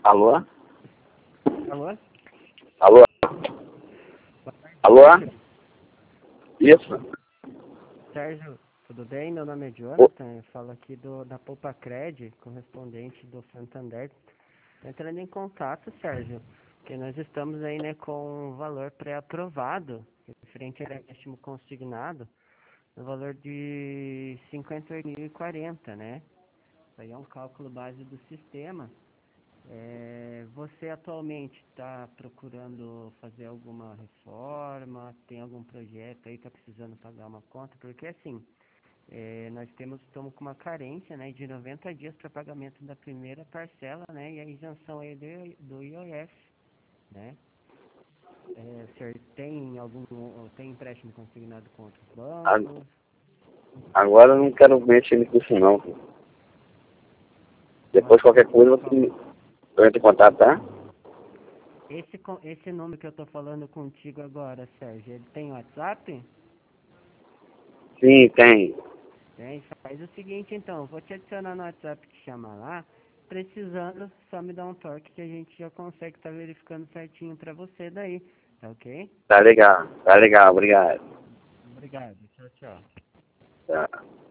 Alô? Alô? Alô? Boa tarde, Alô? Sérgio. Isso? Sérgio, tudo bem? Meu nome é Ô, Jonathan, eu falo aqui da Poupa-Cred, correspondente do Santander. Tô entrando em contato, Sérgio, porque nós estamos aí, né, com um valor pré-aprovado, referente ao empréstimo consignado, no valor de 58.040, né? Isso aí é um cálculo base do sistema. Você atualmente está procurando fazer alguma reforma? Tem algum projeto aí, está precisando pagar uma conta? Porque assim, nós estamos com uma carência, né, de 90 dias para pagamento da primeira parcela, né, e a isenção aí do IOF, né? O senhor tem empréstimo consignado com outros a- bancos? agora eu não quero mexer nisso não. Mas Depois qualquer coisa qual- você entra em contato, tá? esse número que eu estou falando contigo agora, Sérgio, ele tem WhatsApp? Sim, tem. Tem, faz o seguinte então, eu vou te adicionar no WhatsApp, te chamar lá, precisando, só me dá um toque que a gente já consegue estar verificando certinho pra você daí, tá ok? Tá legal, obrigado. Obrigado, tchau, tchau. Tá.